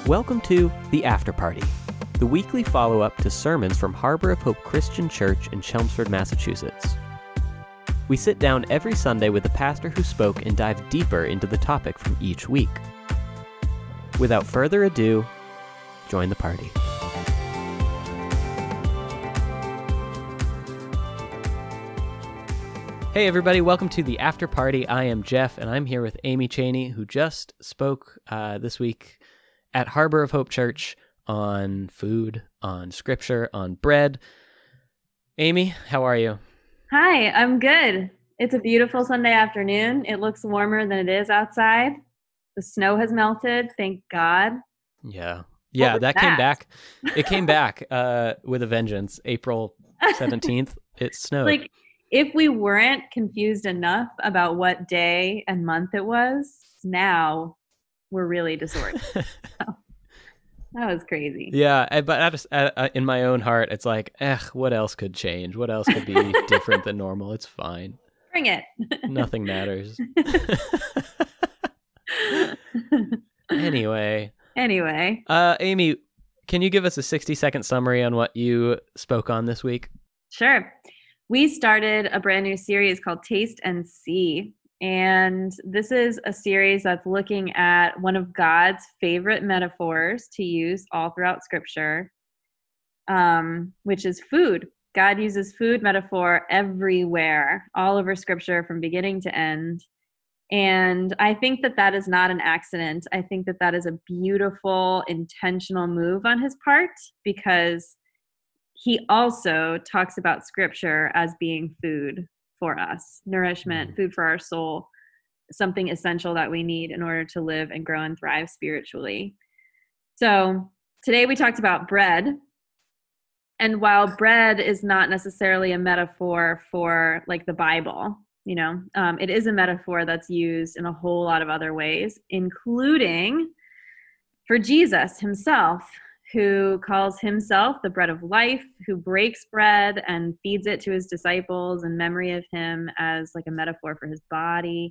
Welcome to The After Party, the weekly follow-up to sermons from Harbor of Hope Christian Church in Chelmsford, Massachusetts. We sit down every Sunday with the pastor who spoke and dive deeper into the topic from each week. Without further ado, join the party. Hey everybody, welcome to The After Party. I am Jeff, and I'm here with Amy Cheney, who just spoke this week at Harbor of Hope Church on food, on scripture, on bread. Amy, how are you? Hi, I'm good. It's a beautiful Sunday afternoon. It looks warmer than it is outside. The snow has melted, thank God. Yeah, that came back. It came back with a vengeance. April 17th, it snowed. Like, if we weren't confused enough about what day and month it was, now we're really disoriented. That was crazy. Yeah, but I just, in my own heart, it's like, what else could change? What else could be different than normal? It's fine. Bring it. Nothing matters. Anyway. Amy, can you give us a 60-second summary on what you spoke on this week? Sure. We started a brand new series called Taste and See. And this is a series that's looking at one of God's favorite metaphors to use all throughout Scripture, which is food. God uses food metaphor everywhere, all over Scripture from beginning to end. And I think that that is not an accident. I think that that is a beautiful, intentional move on his part, because he also talks about Scripture as being food for us, nourishment, food for our soul, something essential that we need in order to live and grow and thrive spiritually. So today we talked about bread. And while bread is not necessarily a metaphor for like the Bible, it is a metaphor that's used in a whole lot of other ways, including for Jesus himself, who calls himself the bread of life, who breaks bread and feeds it to his disciples in memory of him as like a metaphor for his body.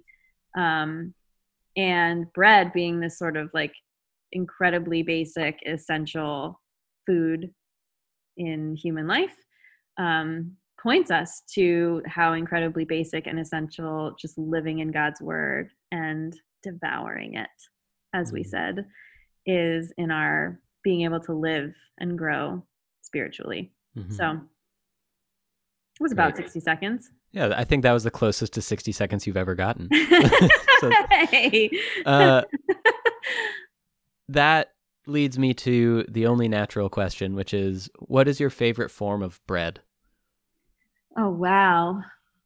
And bread being this sort of like incredibly basic, essential food in human life, points us to how incredibly basic and essential just living in God's word and devouring it, as we said, is in our being able to live and grow spiritually. So it was about 60 seconds. Yeah, I think that was the closest to 60 seconds you've ever gotten. That leads me to the only natural question, which is, what is your favorite form of bread? Oh, wow.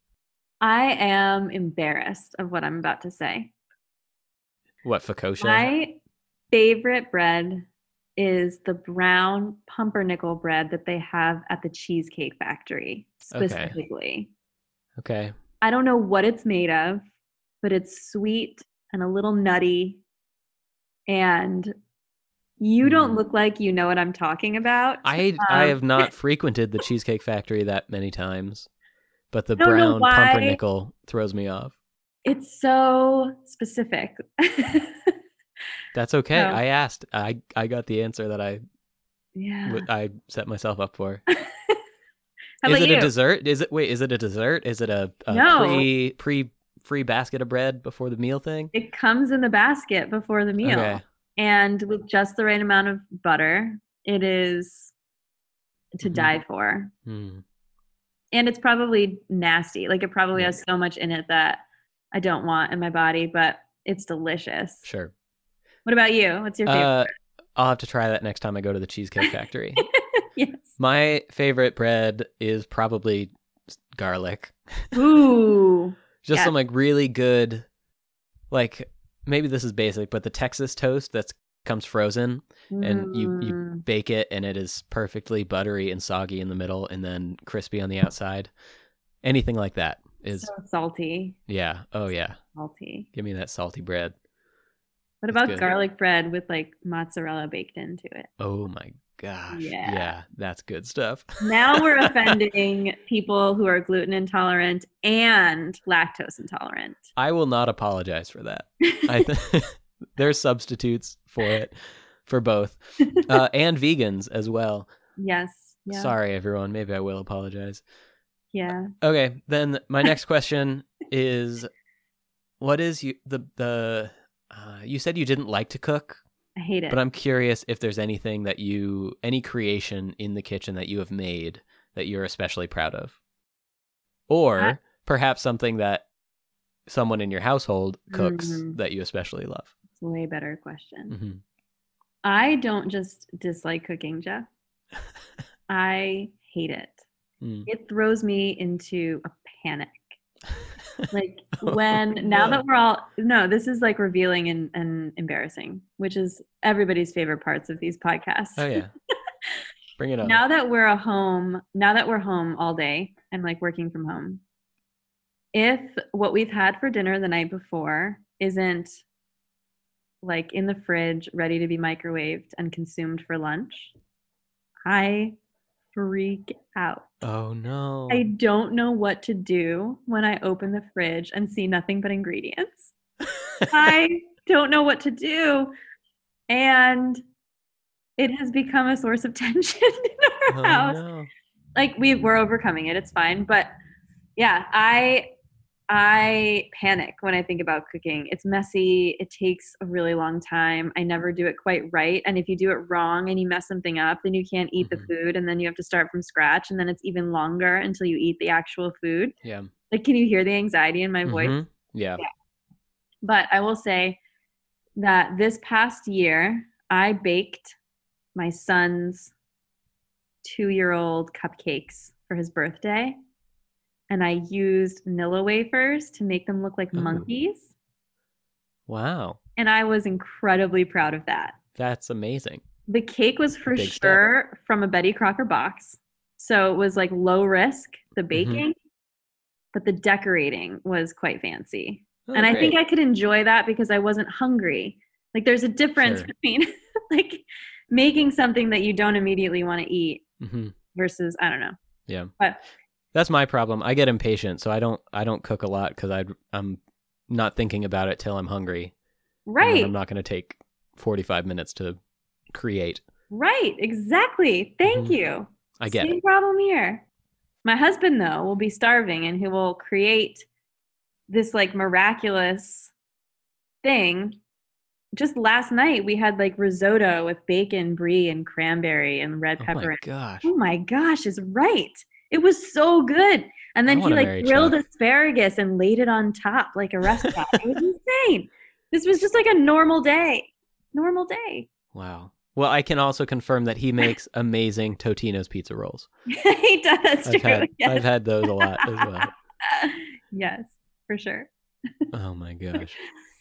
I am embarrassed of what I'm about to say. What, focaccia? My favorite bread is the brown pumpernickel bread that they have at the Cheesecake Factory, specifically. Okay. I don't know what it's made of, but it's sweet and a little nutty. And you don't look like you know what I'm talking about. I have not frequented the Cheesecake Factory that many times, but the brown pumpernickel throws me off. It's so specific. That's okay. No. I asked. I got the answer that I set myself up for. Is it a dessert? Is it a dessert? Is it a pre basket of bread before the meal thing? It comes in the basket before the meal. Okay. And with just the right amount of butter, it is to die for. And it's probably nasty. Like, it probably has so much in it that I don't want in my body, but it's delicious. Sure. What about you? What's your favorite? I'll have to try that next time I go to the Cheesecake Factory. Yes. My favorite bread is probably garlic. Ooh. Just some like really good, like, maybe this is basic, but the Texas toast that comes frozen and you bake it and it is perfectly buttery and soggy in the middle and then crispy on the outside. Anything like that is so salty. Yeah. Oh yeah. Salty. Give me that salty bread. What about garlic bread with like mozzarella baked into it? Oh my gosh. Yeah, that's good stuff. Now we're offending people who are gluten intolerant and lactose intolerant. I will not apologize for that. There's substitutes for it. for both, and vegans as well. Yes. Yeah. Sorry, everyone. Maybe I will apologize. Yeah. Okay, then my next question is, what is you said you didn't like to cook, I hate it. but I'm curious if there's anything that any creation in the kitchen that you have made that you're especially proud of, or perhaps something that someone in your household cooks that you especially love. It's a way better question. Mm-hmm. I don't just dislike cooking, Jeff. I hate it. It throws me into a panic. Like this is like revealing and embarrassing, which is everybody's favorite parts of these podcasts. Oh yeah. Bring it on. Now that we're home all day and like working from home, if what we've had for dinner the night before isn't like in the fridge, ready to be microwaved and consumed for lunch, I freak out. Oh no. I don't know what to do when I open the fridge and see nothing but ingredients. I don't know what to do. And it has become a source of tension in our house. No. Like we're overcoming it. It's fine. But yeah, I panic when I think about cooking. It's messy. It takes a really long time. I never do it quite right. And if you do it wrong and you mess something up, then you can't eat the food. And then you have to start from scratch. And then it's even longer until you eat the actual food. Yeah. Like, can you hear the anxiety in my voice? Yeah. But I will say that this past year, I baked my son's 2-year-old cupcakes for his birthday. And I used Nilla wafers to make them look like monkeys. Wow. And I was incredibly proud of that. That's amazing. The cake was for sure from a Betty Crocker box. So it was like low risk, the baking, but the decorating was quite fancy. And I think I could enjoy that because I wasn't hungry. Like there's a difference between like making something that you don't immediately want to eat versus, I don't know. Yeah. But that's my problem. I get impatient, so I don't cook a lot because I'm not thinking about it till I'm hungry. Right. I'm not going to take 45 minutes to create. Right. Exactly. Thank you. I get Same it. problem here. My husband, though, will be starving and he will create this like miraculous thing. Just last night we had like risotto with bacon, brie, and cranberry and red pepper. Oh my gosh, is right. It was so good. And then he like grilled asparagus and laid it on top like a restaurant. It was insane. This was just like a normal day. Normal day. Wow. Well, I can also confirm that he makes amazing Totino's pizza rolls. He does. I've had those a lot as well. Yes, for sure. Oh my gosh.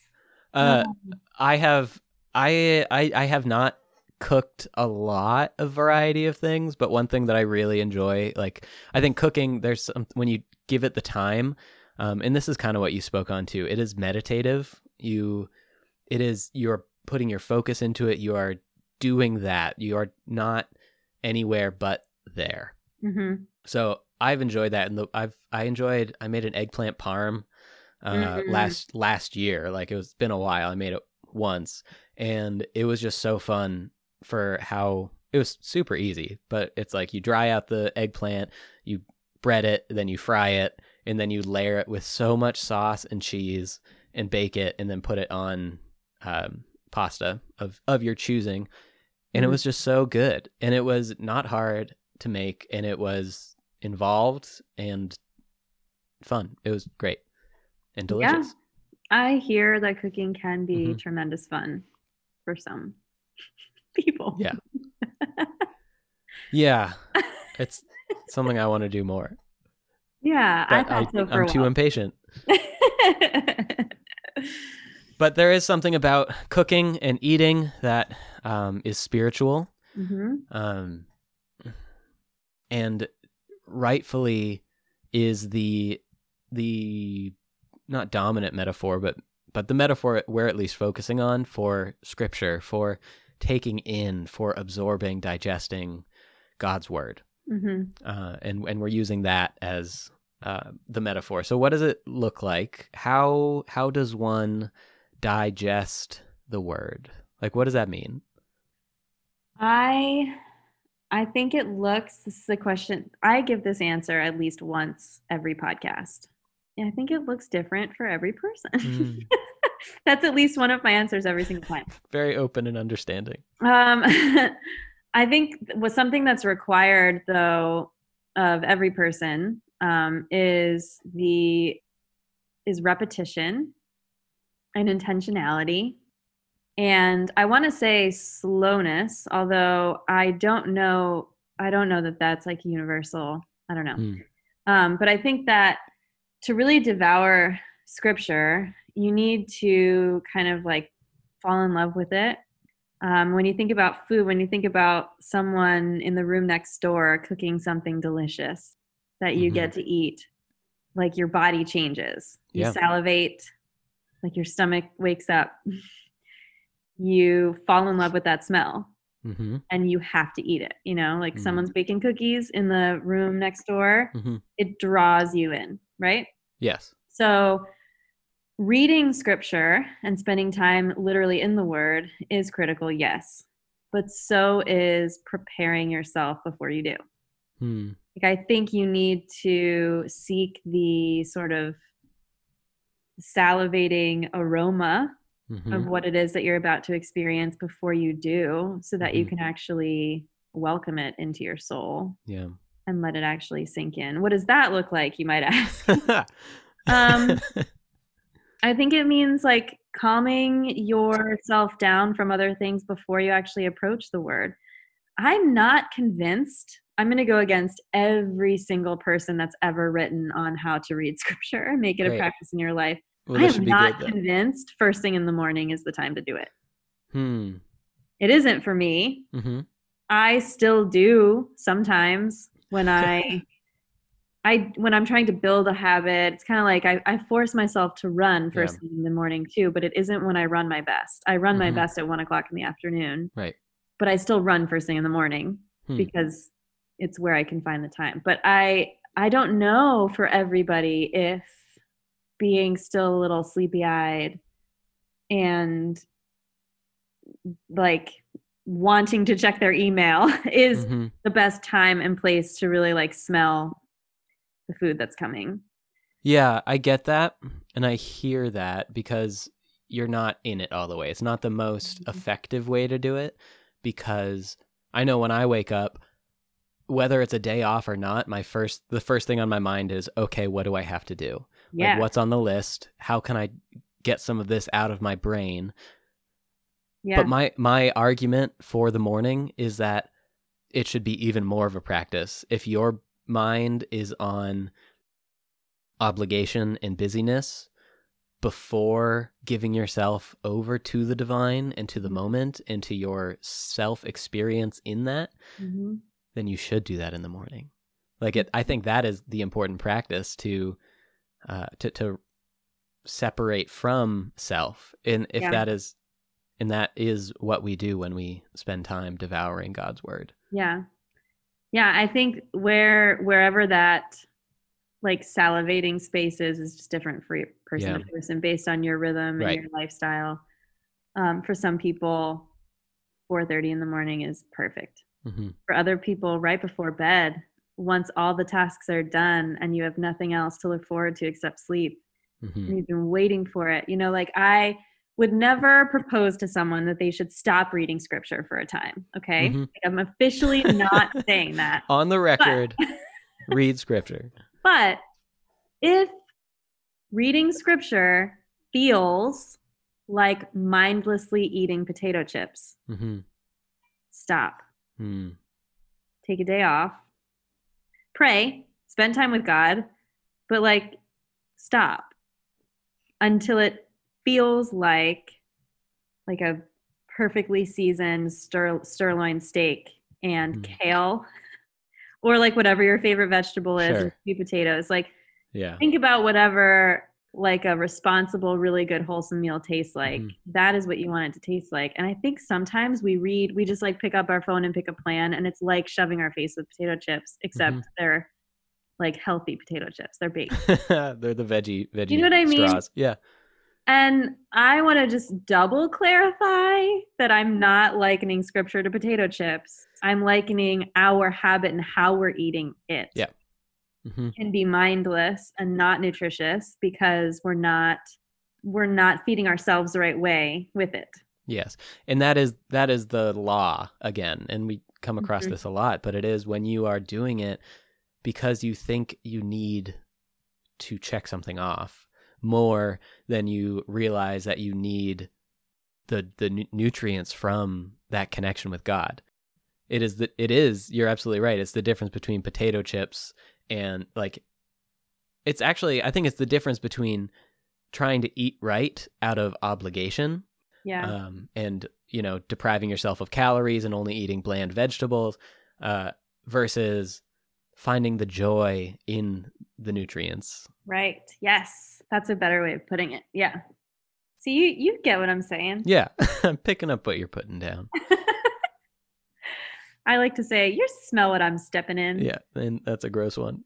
I have not cooked a lot of variety of things, but one thing that I really enjoy, like I think cooking, when you give it the time, and this is kind of what you spoke on too, it is meditative. You're putting your focus into it. You are doing that. You are not anywhere but there. So I've enjoyed that. And I made an eggplant parm last year. Like it's been a while. I made it once and it was just so fun for how it was super easy, but it's like you dry out the eggplant, you bread it, then you fry it, and then you layer it with so much sauce and cheese and bake it and then put it on pasta of your choosing. And it was just so good. And it was not hard to make and it was involved and fun. It was great and delicious. Yeah. I hear that cooking can be tremendous fun for some people. Yeah. Yeah. It's something I want to do more. Yeah, but I thought so for a while. I'm too impatient. But there is something about cooking and eating that is spiritual. And rightfully is the not dominant metaphor, but the metaphor we're at least focusing on for scripture, for taking in, for absorbing, digesting God's word. And we're using that as the metaphor. So what does it look like? How does one digest the word? Like, what does that mean? I I think it looks, this is the question. I give this answer at least once every podcast. And I think it looks different for every person. Mm, That's at least one of my answers every single time. very open and understanding. Um, I think was something that's required though of every person is repetition and intentionality. And I want to say slowness, although I don't know that that's like universal. I don't know. Mm, But I think that to really devour scripture, you need to kind of like fall in love with it. When you think about food, when you think about someone in the room next door cooking something delicious that you get to eat, like your body changes. You Yeah. salivate, like your stomach wakes up. You fall in love with that smell Mm-hmm. and you have to eat it. You know, like Mm. someone's baking cookies in the room next door, Mm-hmm. it draws you in, right? Yes. So, reading scripture and spending time literally in the word is critical, yes. But so is preparing yourself before you do. Mm. Like, I think you need to seek the sort of salivating aroma Mm-hmm. of what it is that you're about to experience before you do, so that you Mhm. can actually welcome it into your soul Yeah. and let it actually sink in. What does that look like, you might ask? um, I think it means like calming yourself down from other things before you actually approach the word. I'm not convinced. I'm going to go against every single person that's ever written on how to read scripture and make it a Great. practice in your life. Well, I this am should be not good then. convinced first thing in the morning is the time to do it. Hmm. It isn't for me. Mm-hmm. I still do sometimes when when I'm trying to build a habit. It's kind of like I force myself to run Yeah. first thing in the morning too, but it isn't when I run my best. I run my Mhm. best at 1 o'clock in the afternoon, Right. but I still run first thing in the morning because it's where I can find the time. But I don't know for everybody if being still a little sleepy eyed and like wanting to check their email is Mm-hmm. the best time and place to really like smell the food that's coming. Yeah, I get that, and I hear that because you're not in it all the way. It's not the most effective way to do it because I know when I wake up, whether it's a day off or not, the first thing on my mind is, okay, what do I have to do? Yeah. Like, what's on the list? How can I get some of this out of my brain? Yeah. But my argument for the morning is that it should be even more of a practice. If your mind is on obligation and busyness before giving yourself over to the divine and to the moment and to your self experience in that, Mm-hmm. then you should do that in the morning. Like I think that is the important practice to separate from self, and if Yeah. that is what we do when we spend time devouring God's word. Yeah. Yeah. I think wherever that like salivating space is just different for person to person based on your rhythm and your lifestyle. For some people, 4:30 in the morning is perfect. Mm-hmm. For other people, right before bed, once all the tasks are done and you have nothing else to look forward to except sleep, Mm-hmm. and you've been waiting for it. You know, like I would never propose to someone that they should stop reading scripture for a time. Okay. Mm-hmm. Like I'm officially not saying that. On the record, read scripture. But if reading scripture feels like mindlessly eating potato chips, Mm-hmm. stop. Mm. Take a day off. Pray. Spend time with God. But like, stop until it feels like a perfectly seasoned sirloin steak and kale, or like whatever your favorite vegetable is, and sweet potatoes. Like, think about whatever like a responsible, really good, wholesome meal tastes like. That is what you want it to taste like. And I think sometimes we just like pick up our phone and pick a plan, and it's like shoving our face with potato chips, except they're like healthy potato chips. They're baked. They're the veggie You know what I mean? straws. Yeah. And I want to just double clarify that I'm not likening scripture to potato chips. I'm likening our habit and how we're eating it. Yeah. Mm-hmm. Can be mindless and not nutritious because we're not feeding ourselves the right way with it. Yes. And that is the law again. And we come across Mhm. this a lot, but it is when you are doing it because you think you need to check something off more than you realize that you need the nutrients from that connection with God. It is, you're absolutely right. It's the difference between potato chips and like, it's actually, I think it's the difference between trying to eat right out of obligation, Yeah. and, depriving yourself of calories and only eating bland vegetables, versus finding the joy in the nutrients. Right. Yes. That's a better way of putting it. Yeah. So you get what I'm saying. Yeah. I'm picking up what you're putting down. I like to say, you smell what I'm stepping in. Yeah. And that's a gross one.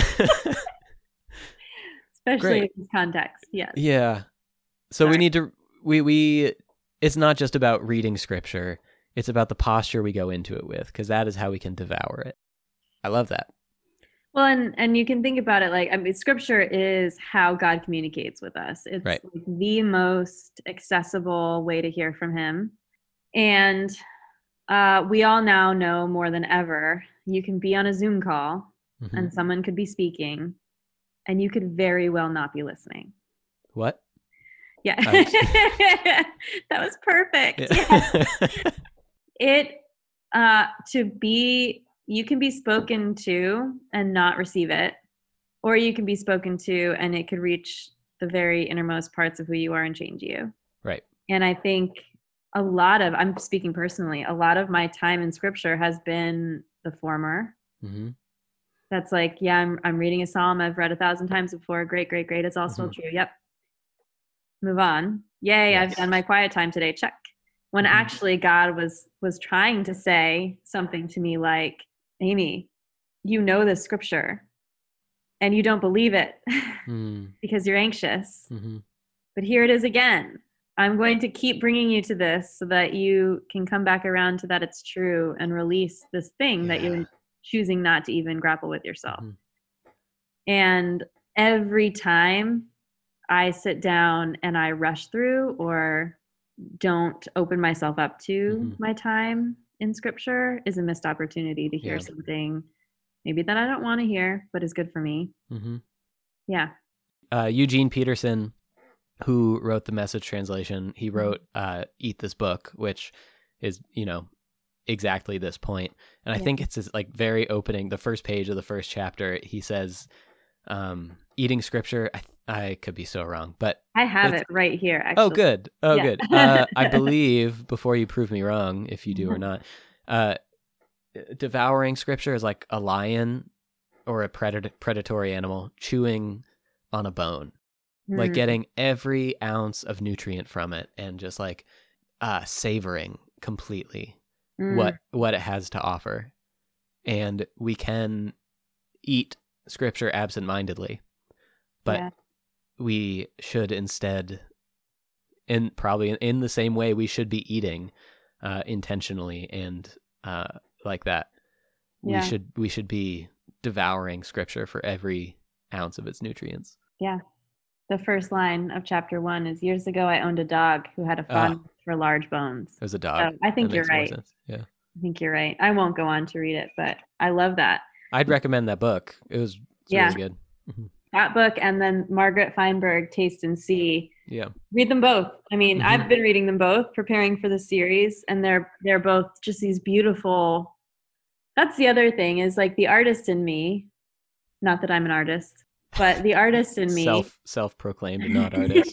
Especially Great. in this context. Yes. Yeah. So Sorry. we need to, we, it's not just about reading scripture. It's about the posture we go into it with, because that is how we can devour it. I love that. Well, and you can think about it like, I mean, scripture is how God communicates with us. It's Right. like the most accessible way to hear from him. And we all now know more than ever, you can be on a Zoom call Mm-hmm. and someone could be speaking and you could very well not be listening. What? Yeah. That was perfect. Yeah. You can be spoken to and not receive it, or you can be spoken to and it could reach the very innermost parts of who you are and change you. Right. And I think I'm speaking personally, a lot of my time in scripture has been the former. Mm-hmm. That's like, yeah, I'm reading a psalm I've read 1,000 times before. Great, great, great. It's all still true. Yep. Move on. Yay, Yes. I've done my quiet time today. Check. When Mm-hmm. actually God was trying to say something to me like, Amy, you know this scripture and you don't believe it because you're anxious. Mm-hmm. But here it is again. I'm going to keep bringing you to this so that you can come back around to that it's true and release this thing that you're choosing not to even grapple with yourself. Mm-hmm. And every time I sit down and I rush through or don't open myself up to my time in scripture is a missed opportunity to hear something maybe that I don't want to hear, but is good for me. Mm-hmm. Yeah. Eugene Peterson, who wrote the Message translation, he wrote Eat This Book, which is, exactly this point. And I think it's his, like, very opening, the first page of the first chapter, he says, eating scripture, I could be so wrong, but I have it right here, actually. Oh, good. Oh, good. I believe, before you prove me wrong, if you do or not, devouring scripture is like a lion or a predatory animal chewing on a bone, like getting every ounce of nutrient from it and just like savoring completely what it has to offer. And we can eat scripture absentmindedly, but we should instead, and probably in the same way we should be eating intentionally and like that. We should be devouring scripture for every ounce of its nutrients. Yeah. The first line of chapter 1 is, years ago I owned a dog who had a fondness for large bones. There's a dog. So I think you're right. Yeah. I think you're right. I won't go on to read it, but I love that. I'd recommend that book. It's really good. Mm-hmm. That book, and then Margaret Feinberg, Taste and See. Yeah. Read them both. I mean, I've been reading them both, preparing for the series, and they're both just these beautiful. That's the other thing, is like the artist in me, not that I'm an artist, but the artist in me, self-proclaimed not artist,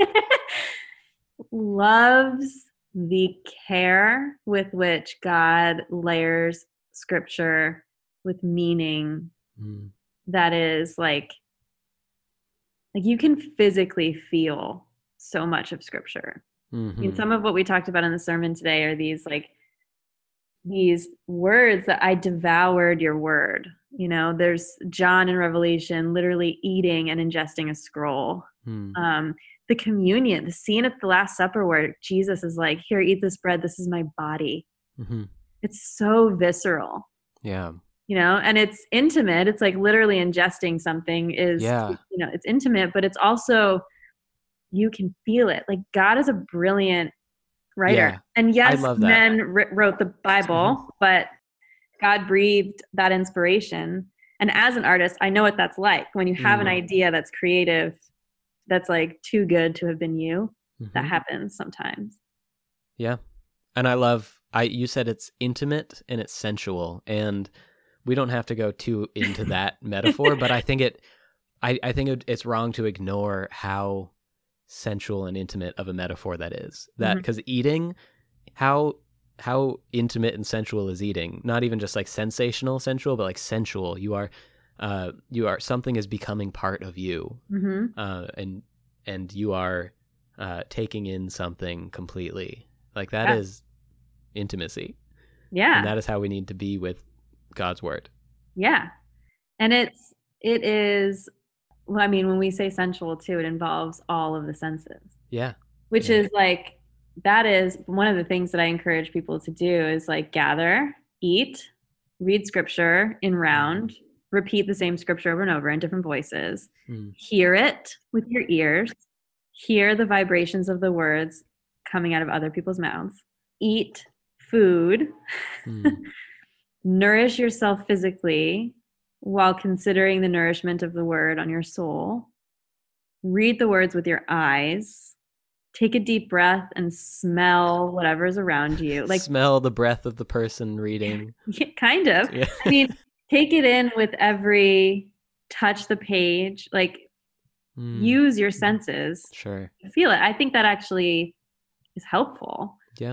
loves the care with which God layers scripture with meaning that is like you can physically feel so much of scripture. I mean, some of what we talked about in the sermon today are these like these words that I devoured your word. There's John in Revelation literally eating and ingesting a scroll. Hmm. The communion, the scene at the Last Supper where Jesus is like, here, eat this bread. This is my body. Mm-hmm. It's so visceral. Yeah. And it's intimate. It's like literally ingesting something Yeah. it's intimate, but it's also, you can feel it. Like God is a brilliant writer. Yeah. And I yes, love that. men wrote the Bible, but God breathed that inspiration. And as an artist, I know what that's like when you have an idea that's creative, that's like too good to have been you. That happens sometimes. Yeah. And you said it's intimate and it's sensual, and we don't have to go too into that metaphor, but I think it's wrong to ignore how sensual and intimate of a metaphor that is. That because eating, how intimate and sensual is eating? Not even just like sensational sensual, but like sensual. You are something is becoming part of you, and you are taking in something completely. Like that is intimacy. Yeah. And that is how we need to be with God's word. Yeah. And it is, well, I mean, when we say sensual too, it involves all of the senses. Yeah. Which is like, that is one of the things that I encourage people to do is like gather, eat, read scripture in round, repeat the same scripture over and over in different voices, hear it with your ears, hear the vibrations of the words coming out of other people's mouths, eat food, nourish yourself physically while considering the nourishment of the word on your soul, read the words with your eyes, take a deep breath and smell whatever's around you. Like smell the breath of the person reading. Yeah, kind of. Yeah. I mean, take it in with every touch the page, like use your senses. Sure. Feel it. I think that actually is helpful. Yeah.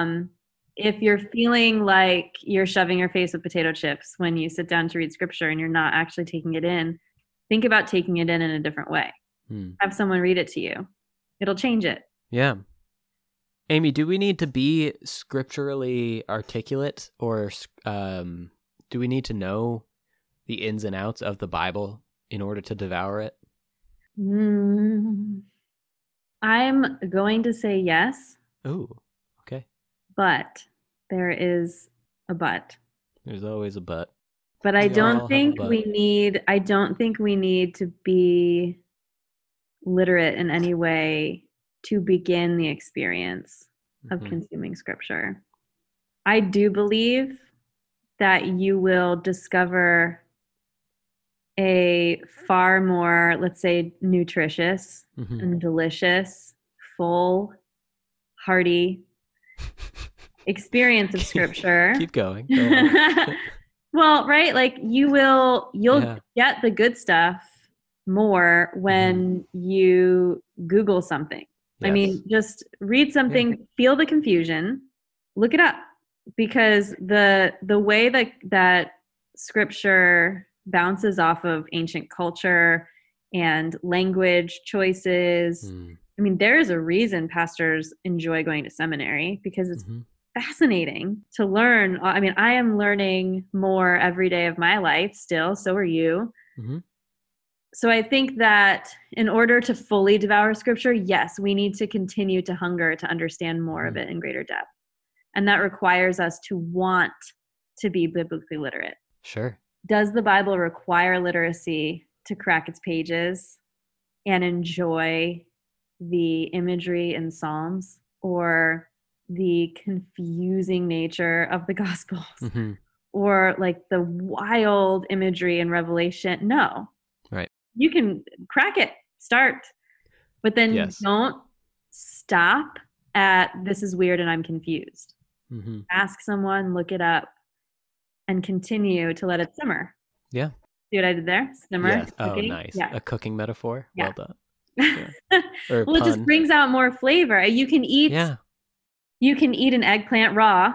If you're feeling like you're shoving your face with potato chips when you sit down to read scripture and you're not actually taking it in, think about taking it in a different way. Have someone read it to you. It'll change it. Yeah. Amy, do we need to be scripturally articulate, or do we need to know the ins and outs of the Bible in order to devour it? I'm going to say yes. Ooh, okay. But there is a but. There's always a but. But I don't think we need to be literate in any way to begin the experience of consuming scripture. I do believe that you will discover a far more, let's say, nutritious and delicious, full, hearty experience of scripture. Keep going. Well, right? Like you'll get the good stuff more when you Google something. Yes. I mean, just read something, feel the confusion, look it up, because the way that scripture bounces off of ancient culture and language choices. I mean, there is a reason pastors enjoy going to seminary, because it's fascinating to learn. I mean, I am learning more every day of my life still. So are you. So I think that in order to fully devour scripture, yes, we need to continue to hunger to understand more of it in greater depth. And that requires us to want to be biblically literate. Sure. Does the Bible require literacy to crack its pages and enjoy the imagery in Psalms or the confusing nature of the Gospels or like the wild imagery in Revelation? No. Right. You can crack it, start, but then don't stop at this is weird and I'm confused. Ask someone, look it up, and continue to let it simmer. Yeah. See what I did there? Simmer. Yes. Oh, cooking. nice. Yeah. A cooking metaphor. Yeah. Well done. Yeah. Well, it just brings out more flavor. You can eat. Yeah. You can eat an eggplant raw,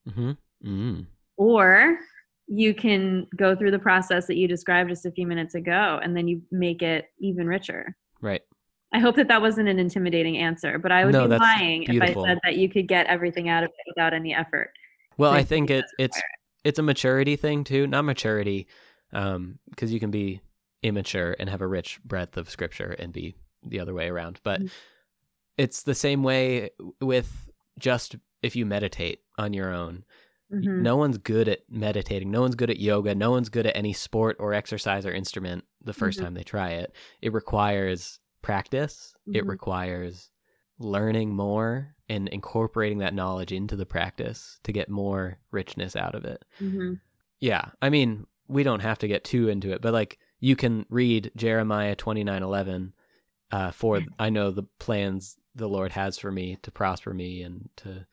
or you can go through the process that you described just a few minutes ago, and then you make it even richer. Right. I hope that wasn't an intimidating answer, but I would be lying if I said that you could get everything out of it without any effort. Well, So I it think does it's a maturity thing too, not maturity, because you can be immature and have a rich breadth of scripture and be the other way around. But Mhm. it's the same way with just if you meditate on your own. Mhm. No one's good at meditating. No one's good at yoga. No one's good at any sport or exercise or instrument the first Mhm. time they try it. It requires practice. It Mhm. requires learning more and incorporating that knowledge into the practice to get more richness out of it. Mhm. Yeah. I mean, we don't have to get too into it, but like you can read Jeremiah 29:11 for I know the plans the Lord has for me to prosper me and to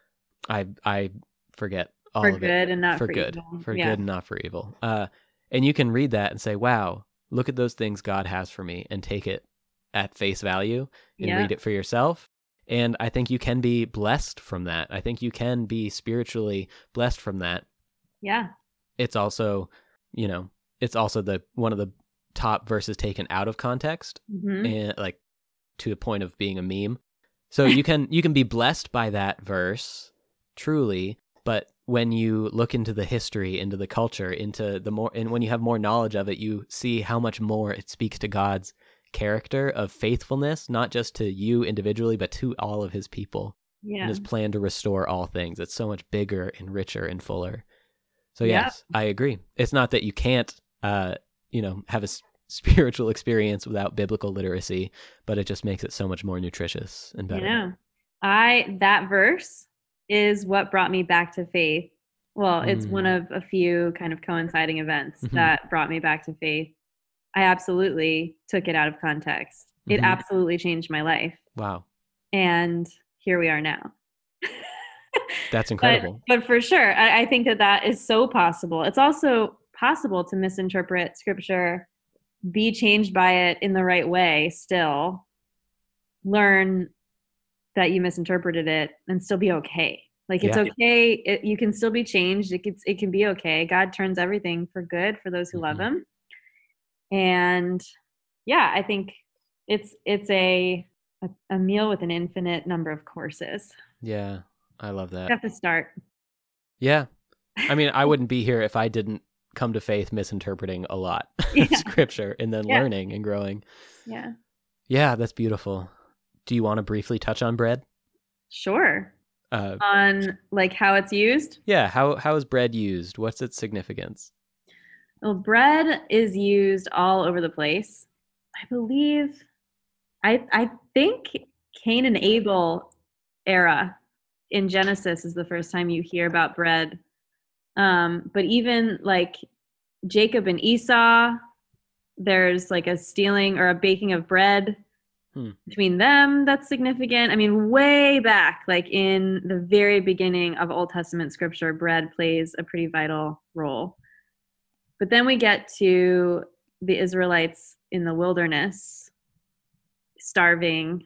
I forget For all of it good and not for for good, evil. for Yeah. good and not for evil. And you can read that and say, wow, look at those things God has for me and take it at face value and Yeah. read it for yourself. And I think you can be blessed from that. I think you can be spiritually blessed from that. Yeah. It's also, it's also the one of the top verses taken out of context Mhm. and like to the point of being a meme. So you can be blessed by that verse truly, but when you look into the history, into the culture, into the more, and when you have more knowledge of it, you see how much more it speaks to God's character of faithfulness, not just to you individually, but to all of his people and Yeah. his plan to restore all things. It's so much bigger and richer and fuller. So Yeah. yes, I agree. It's not that you can't, have a spiritual experience without biblical literacy, but it just makes it so much more nutritious and better. Yeah. That verse is what brought me back to faith. Well, it's one of a few kind of coinciding events Mm-hmm. that brought me back to faith. I absolutely took it out of context. It Mm-hmm. absolutely changed my life. Wow. And here we are now. That's but incredible. but for sure, I think that is so possible. It's also possible to misinterpret scripture, be changed by it in the right way, still learn that you misinterpreted it and still be okay. Like it's Yeah. okay. You can still be changed. It can be okay. God turns everything for good for those who love Mm-hmm. him. And yeah, I think it's a meal with an infinite number of courses. Yeah. I love You that. have to start. Yeah. I mean, I wouldn't be here if I didn't come to faith misinterpreting a lot Yeah. scripture and then Yeah. learning and growing. Yeah. Yeah, that's beautiful. Do you want to briefly touch on bread? Sure. Uh, On like how it's used. yeah. How is bread used? What's its significance? Well, bread is used all over the place. I believe I think Cain and Abel era in Genesis is the first time you hear about bread. But even like Jacob and Esau, there's like a stealing or a baking of bread between them that's significant. I mean, way back, like in the very beginning of Old Testament scripture, bread plays a pretty vital role. But then we get to the Israelites in the wilderness, starving,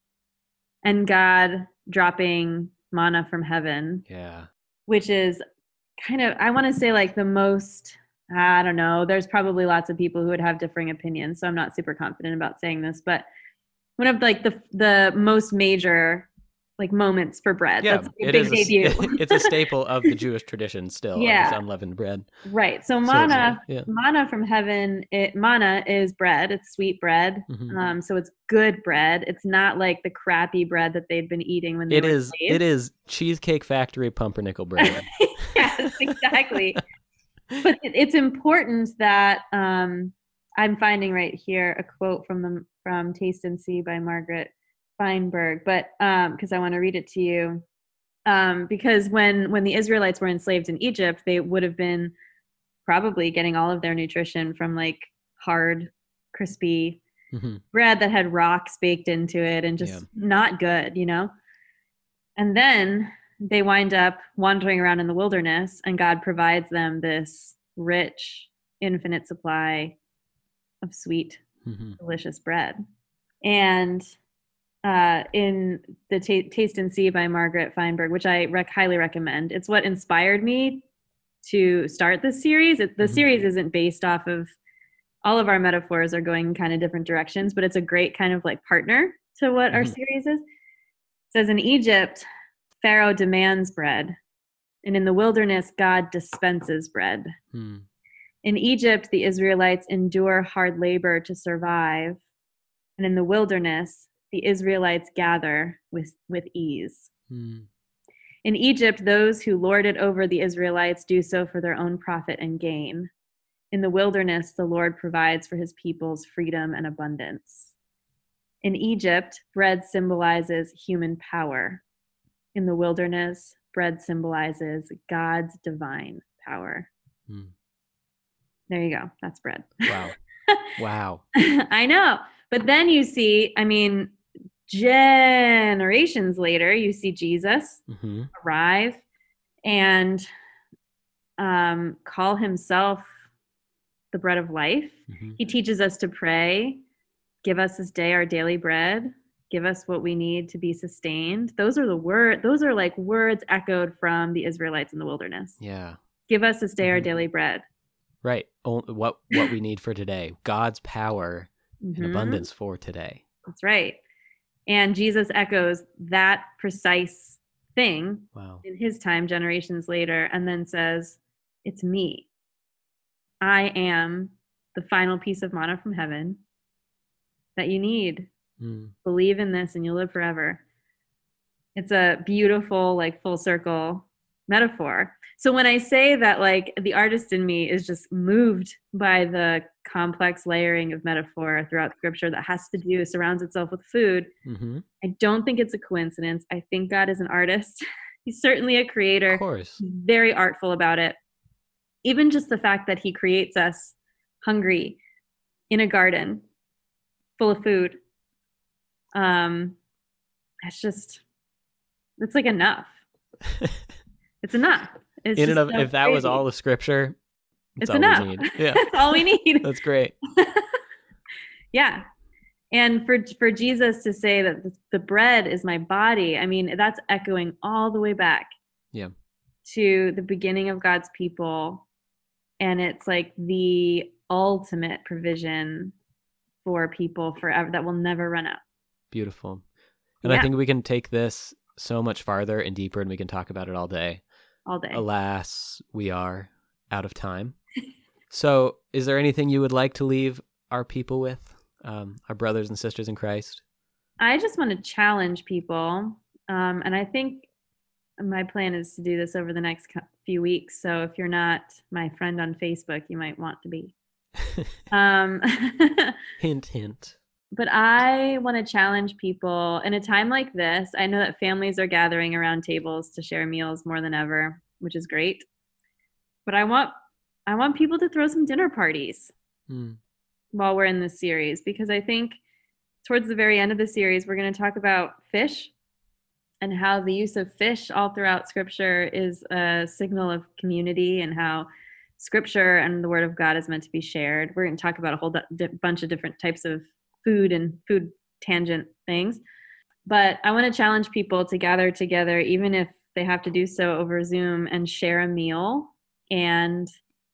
and God dropping manna from heaven, Yeah. which is kind of, I want to say like the most, I don't know, there's probably lots of people who would have differing opinions, so I'm not super confident about saying this, but one of like the most major like moments for bread. Yeah, That's a it big is. debut. It's a staple of the Jewish tradition still of this Yeah, unleavened bread. right. So Certainly. Yeah. manna from heaven, manna is bread. It's sweet bread. Mm-hmm. So it's good bread. It's not like the crappy bread that they'd been eating when they It were is. slaves. It is Cheesecake Factory pumpernickel bread. Yes, exactly. But it's important that I'm finding right here a quote from Taste and See by Margaret Feinberg, but because I want to read it to you. Because when the Israelites were enslaved in Egypt, they would have been probably getting all of their nutrition from like hard, crispy Mm-hmm. bread that had rocks baked into it and just not good, you know? And then they wind up wandering around in the wilderness, and God provides them this rich, infinite supply of sweet, delicious bread. And in the Taste and See by Margaret Feinberg, which I highly recommend, it's what inspired me to start this series. The series isn't based off of, all of our metaphors are going kind of different directions, but it's a great kind of like partner to what our series is. It says, in Egypt, Pharaoh demands bread. And in the wilderness, God dispenses bread. Hmm. In Egypt, the Israelites endure hard labor to survive. And in the wilderness, the Israelites gather with ease. Hmm. In Egypt, those who lord it over the Israelites do so for their own profit and gain. In the wilderness, the Lord provides for his people's freedom and abundance. In Egypt, bread symbolizes human power. In the wilderness, bread symbolizes God's divine power. Hmm. There you go. That's bread. Wow. Wow. I know. But then you see, I mean, generations later, you see Jesus Mm-hmm. arrive and call himself the bread of life. Mm-hmm. He teaches us to pray, give us this day our daily bread, give us what we need to be sustained. Those are like words echoed from the Israelites in the wilderness. Yeah. Give us this day our Mhm. daily bread. Right. What we need for today. God's power and Mhm. abundance for today. That's right. And Jesus echoes that precise thing Wow. in his time, generations later, and then says, "It's me. I am the final piece of manna from heaven that you need. Mm. Believe in this and you'll live forever." It's a beautiful, like, full circle metaphor. So when I say that, like, the artist in me is just moved by the complex layering of metaphor throughout scripture that surrounds itself with food, Mm-hmm. I don't think it's a coincidence. I think God is an artist. He's certainly a Of creator. course. He's very artful about it. Even just the fact that he creates us hungry in a garden full of food. It's like enough. It's enough. It's In and just of, so if that was crazy. all of scripture, It's all enough. we need. Yeah. That's all we need. That's great. Yeah. And for Jesus to say that the bread is my body, I mean, that's echoing all the way back Yeah. to the beginning of God's people. And it's like the ultimate provision for people forever that will never run out. Beautiful. And Yeah. I think we can take this so much farther and deeper, and we can talk about it all day. All day. Alas, we are out of time. So is there anything you would like to leave our people with, our brothers and sisters in Christ? I just want to challenge people. And I think my plan is to do this over the next few weeks. So if you're not my friend on Facebook, you might want to be. Hint, hint. But I want to challenge people in a time like this. I know that families are gathering around tables to share meals more than ever, which is great. But I want people to throw some dinner parties while we're in this series, because I think towards the very end of the series, we're going to talk about fish and how the use of fish all throughout Scripture is a signal of community, and how Scripture and the Word of God is meant to be shared. We're going to talk about a whole bunch of different types of food and food tangent things. But I want to challenge people to gather together, even if they have to do so over Zoom, and share a meal and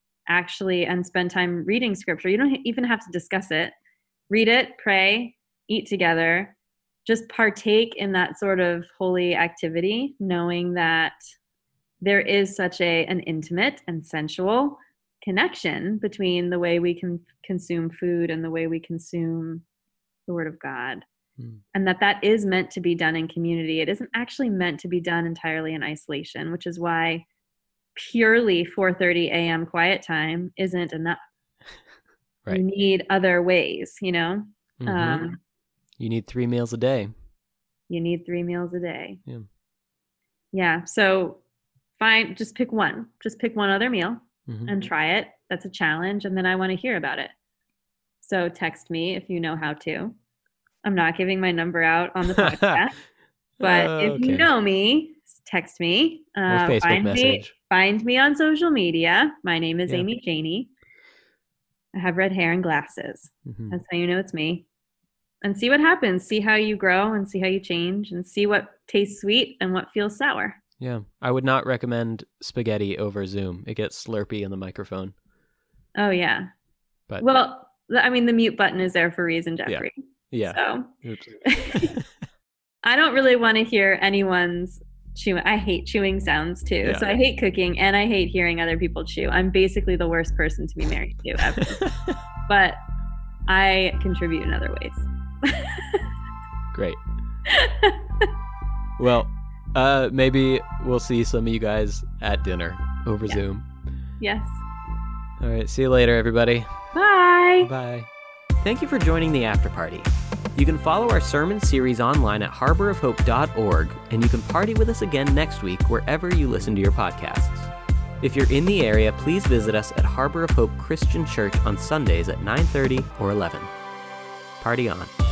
spend time reading Scripture. You don't even have to discuss it. Read it, pray, eat together. Just partake in that sort of holy activity, knowing that there is such an intimate and sensual connection between the way we can consume food and the way we consume the Word of God. And that is meant to be done in community. It isn't actually meant to be done entirely in isolation, which is why purely 4:30 a.m. quiet time isn't enough. Right. You need other ways, you know? Mm-hmm. You need 3 meals a day. You need 3 meals a day. Yeah. Yeah. So just pick one. Just pick one other meal and try it. That's a challenge. And then I want to hear about it. So text me if you know how to. I'm not giving my number out on the podcast. But if you know me, text me. Or Facebook message. Find me on social media. My name is Amy Janey. I have red hair and glasses. That's how you know it's me. And see what happens. See how you grow and see how you change, and see what tastes sweet and what feels sour. Yeah. I would not recommend spaghetti over Zoom. It gets slurpy in the microphone. Oh, yeah. But well, I mean, the mute button is there for a reason, Jeffrey. Yeah. So I don't really want to hear anyone's chewing. I hate chewing sounds too. Yeah. So I hate cooking and I hate hearing other people chew. I'm basically the worst person to be married to ever. But I contribute in other ways. Great. Well, maybe we'll see some of you guys at dinner over Zoom. Yes. All right. See you later, everybody. Bye. Bye. Thank you for joining the After Party. You can follow our sermon series online at harborofhope.org, and you can party with us again next week wherever you listen to your podcasts. If you're in the area, please visit us at Harbor of Hope Christian Church on Sundays at 9:30 or 11. Party on.